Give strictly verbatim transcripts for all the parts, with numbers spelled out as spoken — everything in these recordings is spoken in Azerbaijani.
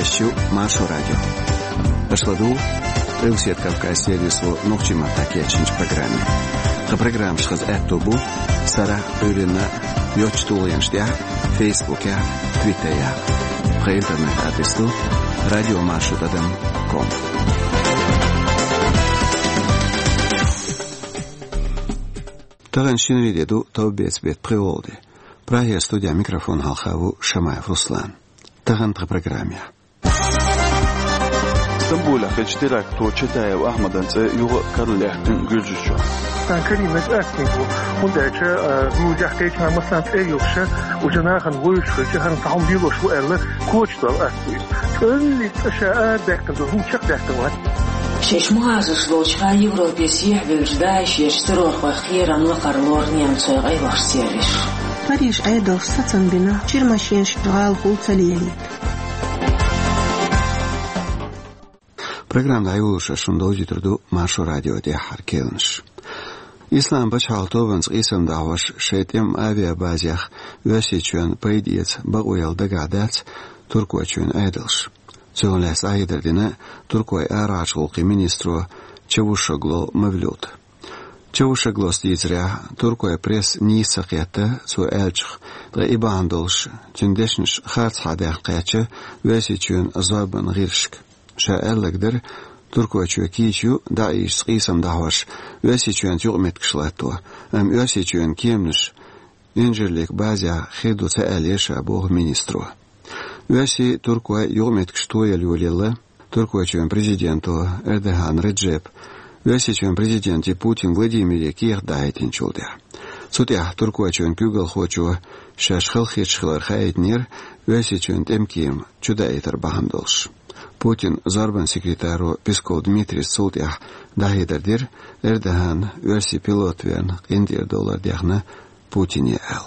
Вещу Машу радио. Башладу Рилсет Кавказ сервису Нухчима Такечинч программе. Ха программ шхаз этубу Сара Пюрина Йочтулянштя Фейсбуке Твиттере. Ха интернет адресу радио машу точка ком. Таган шинриdedu Таубецбет приводы. Прагия студия микрофон Халхаву Шамаев Руслан. Таган по программе. Стамбула хечтирак то читаю Ахмаданце юго Карлехтин Гюрджичо. Санкаримет Ахтинку. Он дальше мужахкейч на масанце юкша ужанахан войшхи хан таумбило шу элла кочтал ахтис. Кэлли тшаа дактан ду хучак дактан. شش مهاجس لوجها يوروبي سيح بالجداش يشتروه وخيرا وقرلور نيمتوي غي وخسيرش Париж айдал сацан бина чирмашин штгал хулцалиели. Программа Аюша шундоудитрду Машу радио де Харкелнш. Ислам бачалтованс исам даваш шейтем авиабазях весичен пойдец багуял дагадец туркуачен айдалш. Цёлэс айдердина туркуай арачулки министру Чавушагло Мавлют. Чавушагло стизря туркуай пресс нисакета цу эльчих да ибандолш чендешнш хацхадах кача весичен забан гиршк. Ша эллагдер туркуай чуакичу даиш скисам даваш весичен тюрметкшлато ам весичен кемнш инжерлик базя хеду цаэлеша бог министру. Веси Туркуа югметк что я люлила, Туркуа член президенту Эрдоган Реджеп, веси член президенте Путин Владимир Кирдайтин чулдя. Судя Туркуа член Кюгал хочу шашхал хитшхлар хаятнир, веси член Темким чудайтер бахандолш. Путин зарбан секретару Песков Дмитрий Судя дахидердир Эрдоган верси пилотвен индир доллар дяхна Путине эл.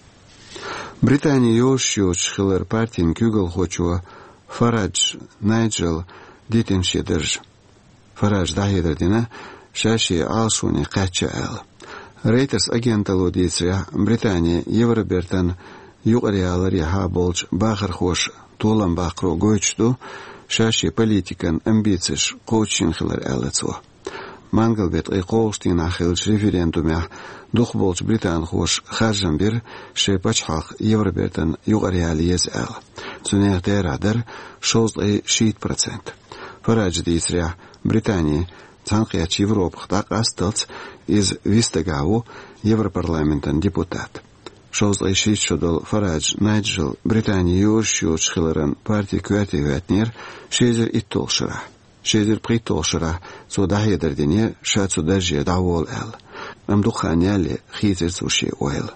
Британия Йошиоч Хиллер партин Кюгал хочу Фарадж Найджел Дитеншедерж. Фарадж дахидердина шаши алшуни кача эл. Рейтерс агенталу дицря Британия Евробертан югреалари хаболж бахар хош тулам бахро гойчду шаши политикан амбициш коучин Хиллер элецо. Мангалбет айқоғштин ахилж референдумя духболж Британ хош харжамбир шепачхақ Евробертан юғариалиез әл. Цунеғдер адар шоз ай шит процент. Фарадж дейсря Британия цанқияч Европақтақ астылц из Вистагаву Европарламентан депутат. Шоз ай шит шодол Фарадж Найджел Британия юршиоч хиларан партия куәти вәтнер шезер иттолшыра. شدر قيتو شرا سو داهي درديني شات سو درجي داول ال ام دخانيا لي خيزر سوشي اويل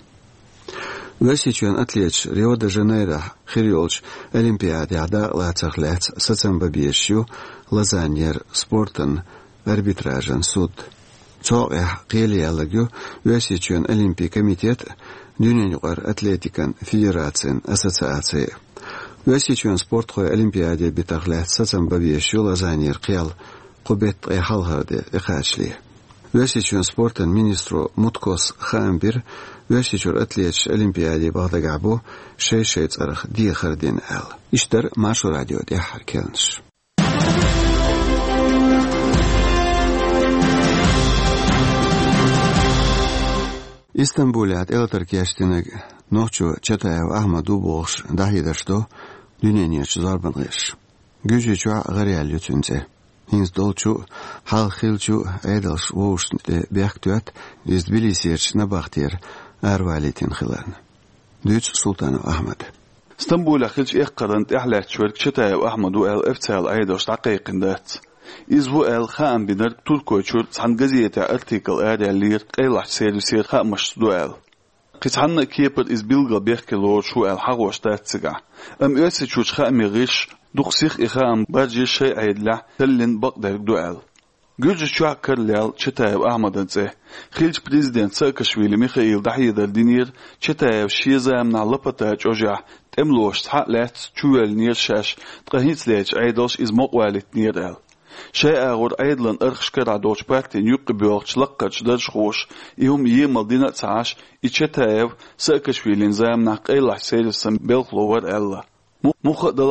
وسيچون اتليتش ريو دي جانيرو خيريولش олимпиада да лацахлет сацам бабиешю лазаньер спортен арбитражен суд цоэ келиалагю весичон олимпий комитет дюненюгар атлетикан федерациян ассоциация وسيچون سپورت خو олимпиаде битаглат сацам бавиешю лазаньер қиял қубет айхалхарде иқачли وسيچون спортен министру муткос хамбир وسيچور атлетч олимпиаде багдагабу шей-шей царах дихардин эл иштер Машу радио де Харкелнш. İstanbul'at elterkeştinek nohçu çatayev Ahmadu boğuş dahidaşto düneniyatç zarbanğış. Gücü çua garial yütünze. Hins dolçu halxilçu edalş voğuşnite bektüat iz Tbilisiyatç nabaktir arvalitin xilarn. Düç Sultanov Ahmed. İstanbul'a xilç eqqarant ehlakçwerk çatayev Ahmadu el eftal aydaş daqiqindat. İzvu el xan binar Turkoçur san gazete artikel adalir qaylax servisir xamaşdu el. Qithanna kepet iz bilga berkelor şu el hagwaş tatsiga. Am öse çuç xami gish duqsix ixam baji shay aydla tallin baqdar dual. Gürcü çuakkerlel Çetayev Ahmadantse xilç prezident Saakashvili Mikhail Dahiyedardinir Çetayev şizam nalapataç oja temloş hatlat çuel nir şaş tqahitslech aydalş iz moqwalit nir el. شيء أقول أيضا أرخشكر عدوش بارتين يقبل شلقة شدرش خوش يوم يوم الدينة تعاش إتشتايف سأكش في الإنزام ناق إلا حسير السنبيل خلوار ألا مخدلة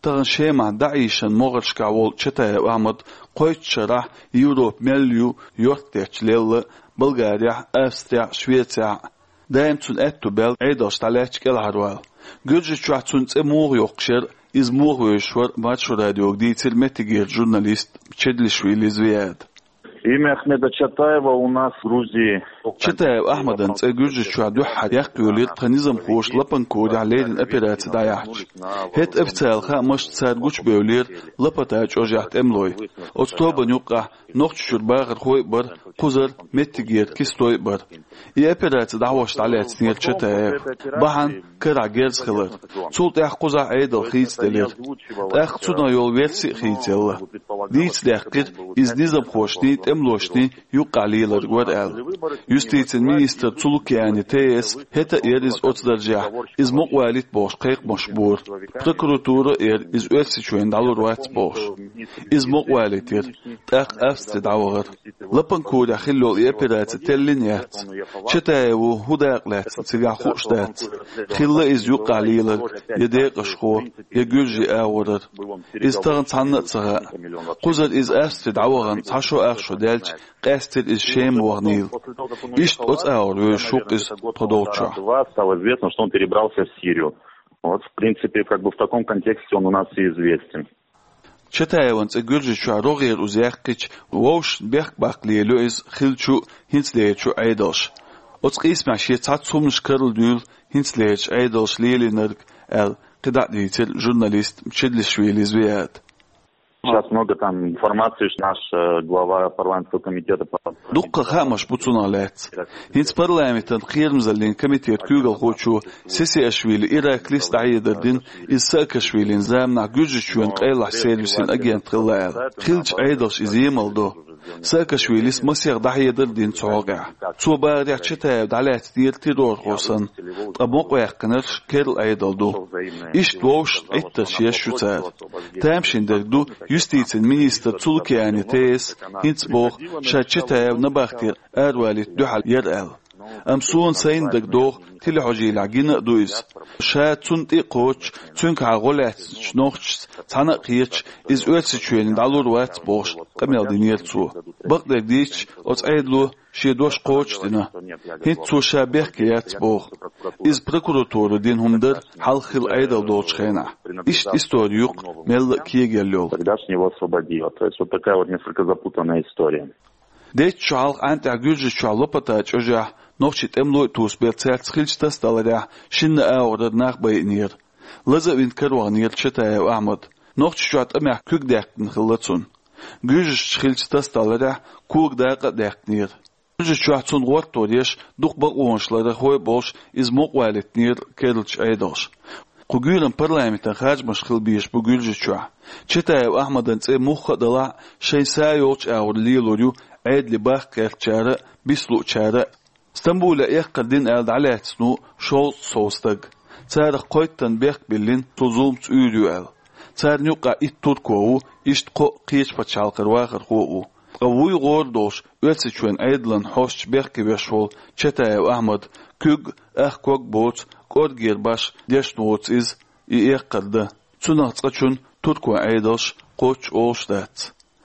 تغن شيما دعيشن مغرشكا وول شتا أحمد قويت شرح يوروب مليو يورتيش ليل بلغاريا أستريا شويتسيا دايم تون اتو بل عيدوش تاليش كالهروال جوجي شوح تون تموغ يوقشر إز موغ ويشور ماتشو راديو جديد متجير جورناليست تشدلشويلي زوياد. Имя Ахмеда Чатаева у нас в Грузии. Чатаев Ахмадан цегюжи шуадю хадях кюлит тханизм хош лапан коди алейдин операция даяч. Хет официалха маш царгуч беулир лапатач ожахт эмлой. Отстоба нюка нохч шурбагыр хой бар кузар меттигер кистой бар. И операция даваш алейц нир Чатаев. Бахан кыра герз хылыр. Цулт ях куза айдал хиц делир. Ах цуна йол верси хицелла. Диц дяхкир из низм хошни эмлошни юқалилар гуар эл. Юстиция министр Цулукиани ТС хета эр из отсдаржа из муqwalit бош қайқ машбур. Прокуратура эр из өсичуен далур вайц бош. Из муqwalit эр тақ афсты дауғыр. Лапан кода хиллол и операция теллинят. Чатаеву худақлят цига хуштат. Хилла из юқалилар едеқ ашхо егюжи ауғырыр. Из тағын цаннатсыға. Қузар из афсты дауғын цашо ақшо дәлч قاستل из шем вогнил. Ишт от аурю шук из продолча. Стало известно, что он перебрался в Сирию. Вот, в принципе, как бы в таком контексте он у нас и известен. Чатаеван цегюржи чуарогер узяхкич вош бехбаклиелю из хилчу хинцлеечу айдалш. От скисмаши цацумш кырлдюл хинцлееч айдалш лелинерг эл кидатвитель журналист Чедлишвили звеят. Сейчас много там информации, что наш э, глава парламентского комитета... Дукка хамаш буцуналец. Хинц парламентан хирмзалин комитет кюгал хочу Сесиашвили Ираклис Дайдердин из Саакашвили замна гюжичуен қайлах сервисин агент қыллайл. Хилч айдалш из емалдо. Саакашвили с масер Дайдердин цоға. Цобаря чатаев далят дир террор хосан. Абоқ ваяққанырш керл айдалду. Ишт вош айтташ ешшуцар. Тамшиндерду Юстиция министр Цулукиани ТС хинцбох شاتشتايف نباختير أروالي دحل يرأل أمسون سيندك دوغ تلحجي العجينة دويس شات سنتي قوش تنك عغولات شنوخش تانا قيتش إز أوتسيشوين دالور وات بوش قميل دينير تو بقدر ديش أتعيدلو شيدوش قوش دينا هيتسو شابيخ كيات بوغ إز прокуратура دين همدر حلخل أيدل دوش خينا إشت إستوريوق ميل كيجيلول Тогдашний его освободил. То есть вот такая вот несколько запутанная история. Дейт чуал ант агюжи чуал лопатач ожа нохчит эмлой тус берцерц хилчтас даларя шинна аурад нах байнир. Лаза вин карванир чатаев Ахмад. Нохч чуат амях күк дяктин хиллацун. Гюжиш хилчтас даларя кук дайqa дяктнир. Гюжиш чуат сун гуат тореш дух бақуаншлары хой болш из муqwalit керилч айдош. Кугюрен парламентан хаджмаш хилбиш бугюжи чуа. Чатаев Ахмадан цэ мухха дала шейса йолч аур лилурю عيد لباخ كالشارع بيسلو شارع اسطنبول يقدين ألد على تسنو شول صوستق تار قويتن بيخ بلين تزوم تؤيدو أل تار نيوقع إتوركوه إشتقو قيش باتشالقر واخر خوه قوي غور دوش ويتسيشوين عيدلن حوش بيخ كبيشول چتايو أحمد كوغ أخ كوغ بوت كود گير باش ديش نوتس إز يقرده تنهتقشون تركو عيدلش قوش أوش دات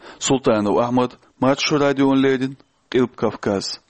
سلطانو أحمد ماتشو راديون ليدن قلب كافكاز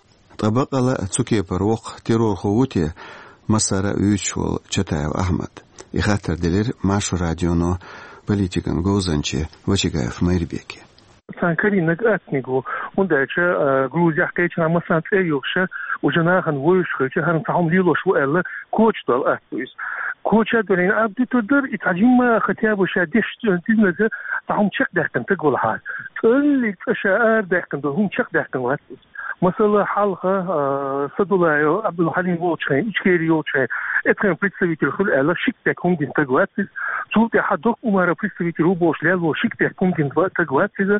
طبق على تسوكي بروق تيرور خوتي مسارة ويشول چتايو أحمد يخاطر دلير ماشو راديونو политикан Гозанче Вачигаев Майрбеки. Санкаринок этнику, он дальше Грузия кайчна масанц эйокша, уже нахан войшхача хан сахом лилош вэлла кочтал атуис. Коча дөрин абди төдөр итаҗима хатя бу шадиш тизнезе сахом чак дәхтен тегулха. Төлли тшаар дәхтен дохум чак дәхтен ват. Масала халха Садулаев Абдулхалим Волчхай, Ичкери Волчхай, это представитель Хуляла Шиктек Хундин Тагватис, Цулте Хадок Умара представитель Убош Ляло Шиктек Хундин Тагватис,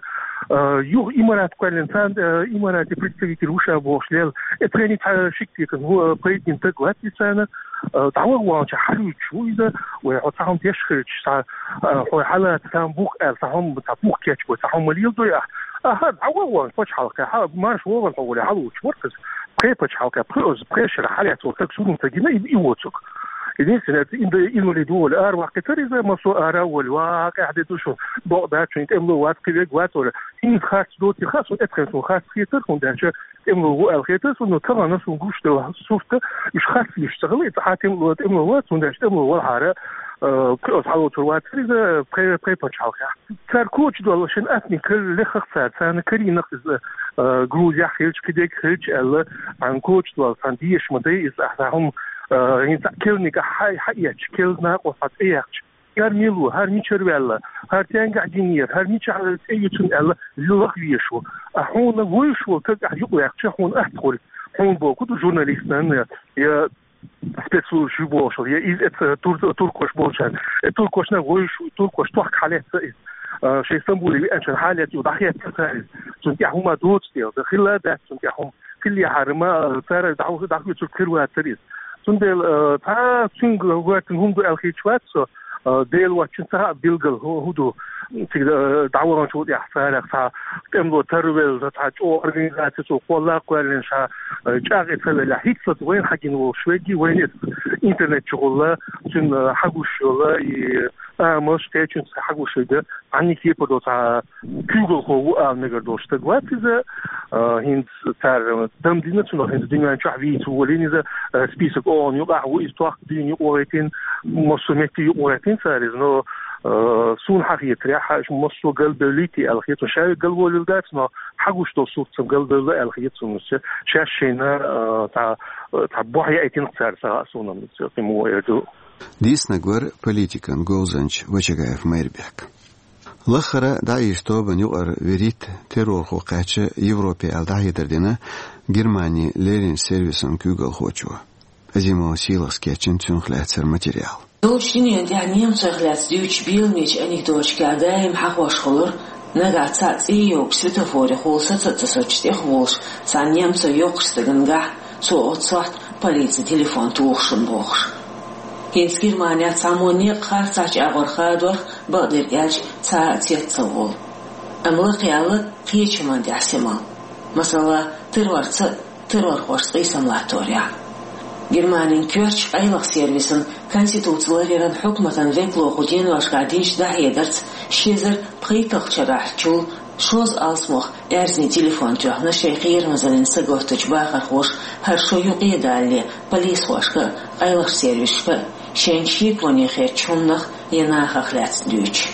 Юг Имарат Квалентан, Имарат представитель Уша Бош Лял, это они Шиктек Хундин Тагватис, تعوّر وانش حلو شوية وتعهم تشخرج تع حالة تعهم بوخ تعهم تعبوخ كاتش وتعهم مليل ضيع هذا تعوّر وانش بتش حلقة ها ما شو هو الحول حلو شو مركز كيف بتش حلقة بروز بريشر حالات وتكسرون تجينا يبيوتك единственное инули дول أروح كتير إذا ما سو أرى والواقع عدد شو بعض شو يتأملوا وات كذا قوات ولا إن خاص دوت خاص وأدخل شو خاص خيتر كون ده شو تأملوا الخيتر إنه طبعا ناس ونقوش ده شوفته مش خاص يشتغل يتحاتم تأملوا وات وده تأملوا والحارة كل أصحابه تروات إذا بري بري بتشالك تركوش دول عشان أثني كل لخ صار سنة كري نقص جروزيا خيرج كده خيرج الله عن كوش دول سنديش مدري إذا أحدهم يعني كلني كحي حياتش كلنا قصة إيش هر ميلو هر ميشر ولا هر تانجع جنير هر ميشر على أيتون الله لغ ليشوا أحون ويشوا ترجع يقول يحون أحتقول حون بوكو جورناليستان يا سبيسو شو بوشل يا إذا تور توركوش بوشان توركوش نقولش توركوش توحك حالات شيء سمبولي أنشان حالات وضحيات كثير سنتيهم ما دوت ديال خلال ده سنتيهم كل حرمة ترى دعوة دعوة تذكر واتريس سندل تا سنگ وقتن هم دو الخيشوات سو ديل واتشن تا بيلغل هو دو دعوة شو دي أحسن تا تملو ترويل تا جو أورجانيزاتي سو قولا قوالين شا جاغي تلا هيك صد وين حقين وشويجي وين إنترنت شغله سن حقوش شغله مش تيجي حقوش ده عني كي بدو تا جوجل هو نقدر دوش تقوات إذا هند تار دم دينة شنو هند دنيا شعبي تولين إذا سبيسك أون يقع هو إستواق دين يقويتين مصمتي يقويتين صار إذا سون حقيقة رياح مصو قلب ليتي الخيط وشاي قلب ولداتنا حقوش توصل سب قلب لا الخيط سونس شاشينا تع تعبوها يأتين قصار سا سونا من مو يدو ديس نقور بوليتيكان جوزنش وجايف ميربيك لخرة دايش توبن يقر وريت تيرور خوقاتش يوروبي الداعي دردنا جرماني ليرين سيرفيسن جوجل خوتشوا أزيمو سيلس كيتشن تنخلات سر ماتيريال دوشتين يعني نيم تخلات ديوش بيلميج أني دوش كعدايم حقوش خلور نقع تسعيو بسيتوفوري خولسة تسوچتي خولش تسع نيم سيوقش تغنقع سو أتصوحت بوليتي تليفون توخشن بوخش هينس جرمانيا تساموني قارتاج أغور خادور بقدر إيج تساعتي تصول أملقي على قيش من دي أحسما مثلا ترور ترور خوش قيسم لاتوريا جرمانين كيرش أيلق سيرفيسن конституцияларын حكمة векло خودين واشقاديش داعي درت شيزر بقيتق شرح شول شوز ألسمخ أرزني تليفون جهنا شيخير مثلا سجوت تجباخر خوش هر شو يقيد عليه بوليس واشقا أيلق سيرفيس ف شين شيك وني خير شونخ يناخ خلات دوش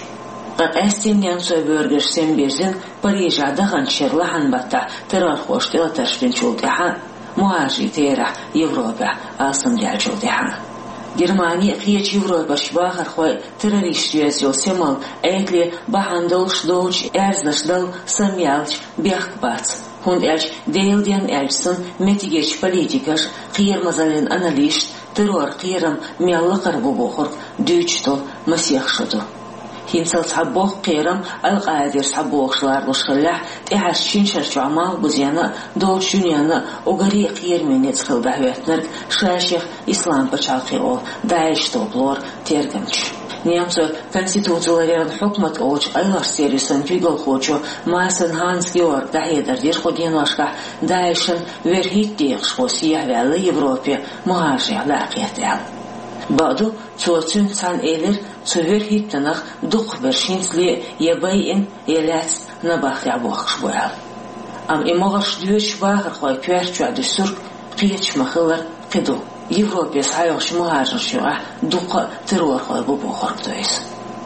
قاستين ينسو برجر سين بيرزن بريج عدغن شرلحن بطع ترى خوش تلا تشبين شول دحان مهاجي تيرح يوروبا أصلا جالجو دحان Германия хиеч Европа шбахар хой террорист юзил семал этли бахандолш долч эрздашдал самялч бехбац хунд элч дейлден элчсон метигеч политикаш қиер мазален аналист террор қиерам мяллақар бубохор дючто масехшуду хинсал сабох қиерам алқадир сабохшлар лошхалах тихашчин шарчамал бузяна долчуняна огари қиер менец хилбахветнер шаших ислам пачалқиол даиш топлор тергамч Немцы конституцияларын حكمت اوج ايلار سيريسن فيغل خوچو ماسن هانس گيور دايدر دير خودين واشقا دايشن ورهيت ديخش خوسيه ولا يوروبا مهاجر لاقيتال بعدو توتن سان ايلر سوورهيت تنخ دوق برشينسلي يباين يلاس نباخ يابوخش بوال ام امغش دوش باخر خوي بيرچو دستور قيچ مخلر قدو Европе сайош муажир шуа дуqa террор хой бу бохордойс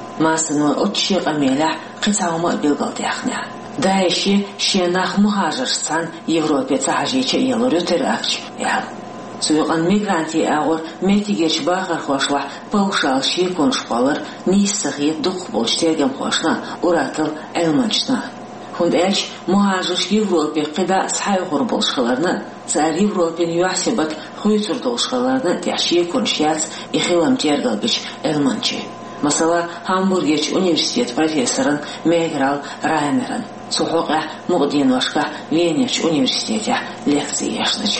масны отчи амеля қисаума билгалдяхня дайши шенах муажир сан Европе цажиче елорютеракч я суйган мигранти агор метигеч багар хошла паушал шикон шпалар нисахи дуq болштегем хошна уратыл элманчна хунд элч муажир Европе қида сай гурболшхларны цар Европе юасибат خویتر دوشخالارنا دیاشی کنشیات ایخیلام تیرگال بیش المانچی. مثلا هامبورگیچ اونیورسیت پروفسورن میگرال راینرن. سوحقه مقدین واشقه وینیچ اونیورسیتیا لکسیاشنچ.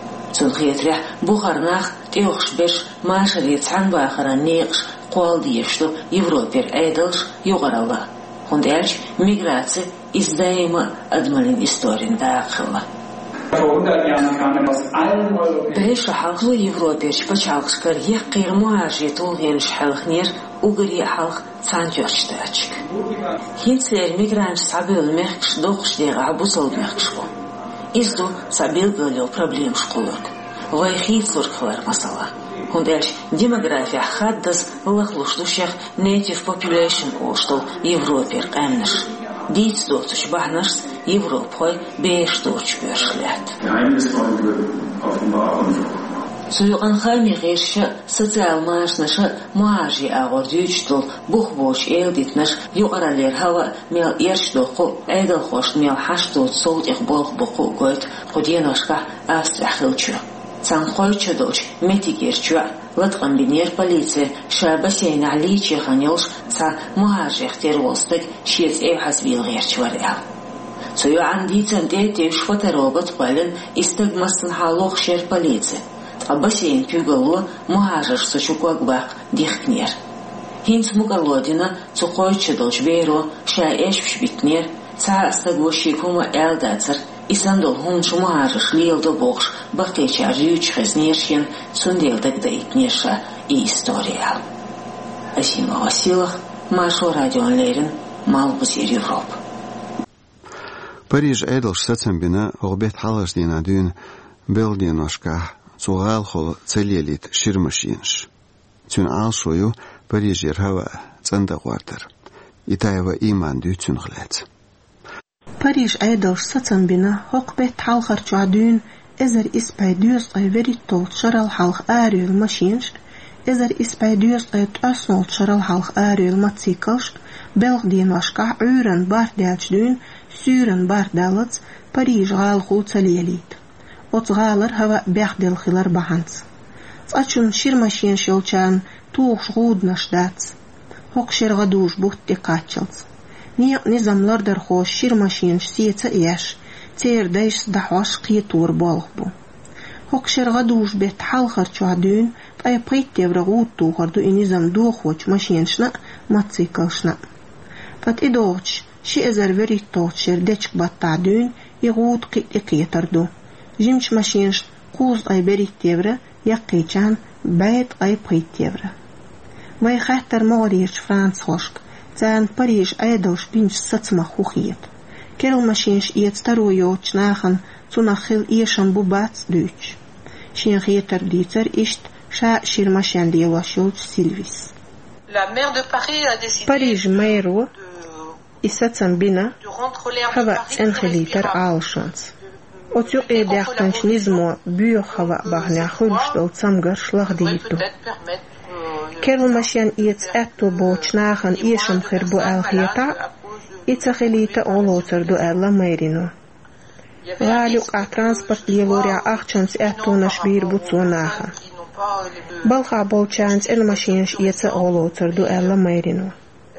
سنخیتره بخارناخ تیوخش بیش ماشریت سان باخران نیقش قوال دیشتو یوروپیر ایدلش یوغرالا. خوندهش میگراتی ازدایم ادمالین استورین داخله. Besh halklo Европеш почалкскар якир муажи тулген шхалхнер угри халх цанчерштачк. Хинцер мигрант сабил мехш дохштер абусол мехшко. Изду сабил гөлө проблем школок. Вай хитсурхлар масала. Хундельш демография хаддас лахлуштушех native population оштол Европер эмнеш. Диц дотуш бахнарс Европой беш доч бешлят. Суюган хайми герша социал машнаша мажи агордючтол бухбош элдитнаш югаралер хава мел ершдоқу эдел хош мел хаштот солт их болох буху гойт ходеношка астрахилчу. Цанхойчу доч метигерчу латқан бинер полиция шабасейн аличи ханилш ца мажих тервостык шец эвхаз вилгерчварял. Сою андицен детеш фоторобот пален истагмастын халох шер полиция. Абасейн пюгалу мажиш сочукуакбак дихкнер. Хинц мугалодина цукойчу доч бейро ша эшпшбитнер ца астагвошикума элдацер Исандол хуншу мажиш лилдо бокш бахтеча жюч хазнершин сунделдак даитнеша и история. Асима Василах, Машо радион лерин, Малбузир Европ. Париж эдэлш сацамбина огбет халаш дина дюн белдиношка цугал хол целелит ширмашинш. Тюн алшою Парижер хава цандагвартер. Итаева иман дютюн глэц. Париж айдалш сацамбина хоqbet halxarchu adun ezer ispaydus ay veritol charal halx aril machinsh ezer ispaydus ay tasnol charal halx aril matsikalsh belgdien washka uren bardalchdun suren bardalats Parиж gal khultsalelit otsgalar hava begdel khilar bahants tsachun shir machin sholchan tuğ gudnashdats hoqshir gadush butte kachels Niye nizamlardır xoş şir maşin siyetse iş, ter deş dahwaş qitur balıq bu. Hoqşerga duş bet halxar çadün, ay payt devragut tuğardu nizam du xoç maşinşna matsikalşna. Fat idoç, şi ezer verit toçer deçk battadün, iğut qit qitardu. Jimç maşinş quz ay berit devra, yaqiçan bayt ay payt devra. Vay xahtar mağriyç Frans xoşq. Zan Parиж айдалш бинч сацма хухиет. Керл машинш иет старую чнахан цунахил иешан бубац дүйч. Шин хиетер дицер ишт ша ширмашан диелашулч Сильвис. Париж мэйру исацам бина хава энхелитер алшанс. Отю эдяхтанч низмо бүйо хава багняхулштол цамгар шлагдииту. Kerel machine iets etto bochnagen iesam gerbo algieta itsagelita oloter do ella merino. Valuk a transport lievoria achchans etto na shbir butsonaga. Balga bolchans el machines ietsa oloter do ella merino.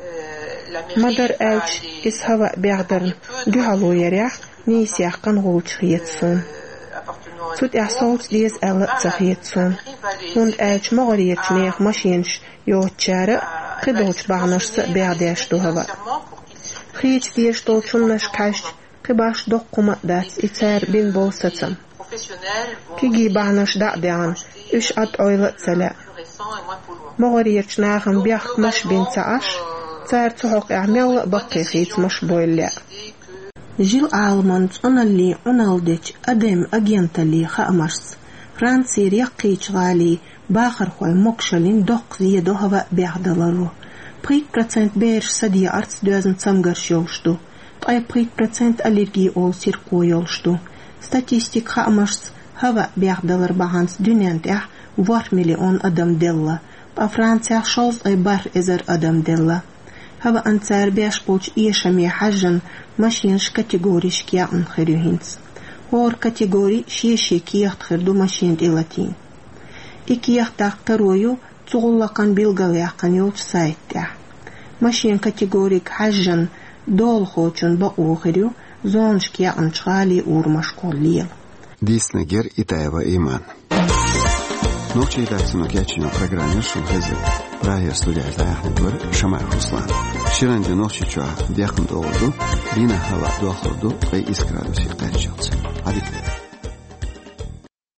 Madar elch is hava berder du haloyeria ni siakan golch yetsun. Tut er solts dies elle zachjetsun. Und elch mogoriet neer machines yochare qidoch bagnash beadesh do hava. Khich dies tolchunnash kash qibash doqquma dats itser bin bolsatsam. Kigi bagnash da'dan ish at oyla tsala. Mogoriet nagen biach mash bin tsaash tsar tsoq a'mel baqi khits mash boyla. Жил Алманц оналли оналдич адем агентали хаамарс. Францир яқич гали бахар хой мокшалин доқ зиедо хава бехдалару. пять процентов берш садия арц дözн цамгарш йолшту. Тай пять процентов аллергии ол сирко йолшту. Статистик хаамарс хава бехдалар баганс дünentях var миллион адам делла. Па Франция шолс ай бар эзер адам делла. Hava antsar beş bolç iyeşami hajjan maşinş kategoriş kiyan xerühins. Hor kategori şeşe kiyat xerdu maşin ilatin. İki yaxtaq taroyu tuğullakan bilgalıyaqan yolç saytda. Maşin kategorik hajjan dol xoçun ba oxeryu zonş kiyan çali urmaş kolliyel. Disneger Itaeva iman. Ночи дацно кячино программе шулхезе прая студия заахнедвар Шамай Руслан. Ширанде ночи чуа дяхн доолду бина хава дуахлорду бай искрадуси qerchilse. Hadi